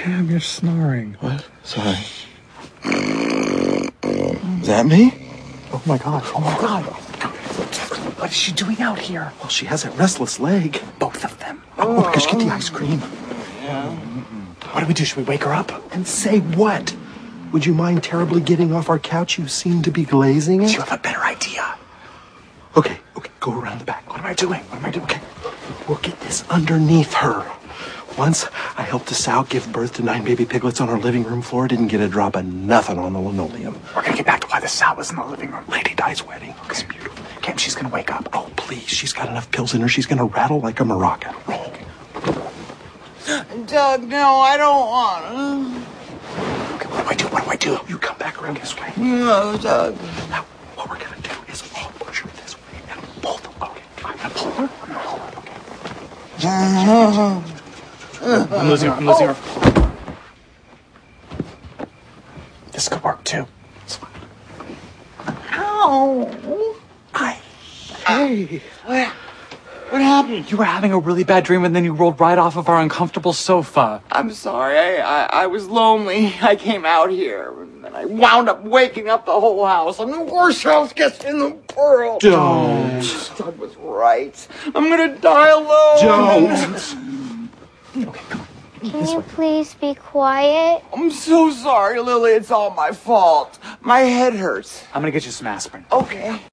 Cam, you're snoring. What? Sorry. Is that me? Oh my gosh. What is she doing out here? Well, she has that restless leg. Both of them. Oh my gosh, get the ice cream. What do we do? Should we wake her up? And say what? Would you mind terribly getting off our couch? You seem to be glazing it. Do you have a better idea? Okay, go around the back. What am I doing? Okay, we'll get this underneath her. Once I helped a sow give birth to 9 baby piglets on our living room floor. Didn't get a drop of nothing on the linoleum. We're gonna get back to why the sow was in the living room. Lady Di's wedding. It's beautiful. Cam, she's gonna wake up. Oh, please. She's got enough pills in her. She's gonna rattle like a maraca. Doug, no, I don't want to. Okay, what do I do? You come back around this way. No, Doug. Now, what we're gonna do is I'll push her this way and pull them. Okay, I'm gonna pull her. Uh-huh. I'm losing her. This could work too. It's fine. Ow. Hey. What happened? You were having a really bad dream and then you rolled right off of our uncomfortable sofa. I'm sorry. I was lonely. I came out here, and then I wound up waking up the whole house. I'm the worst house guest in the world. Don't. Doug was right. I'm gonna die alone. Don't. Okay, come on. Can you please be quiet? I'm so sorry, Lily. It's all my fault. My head hurts. I'm gonna get you some aspirin. Okay.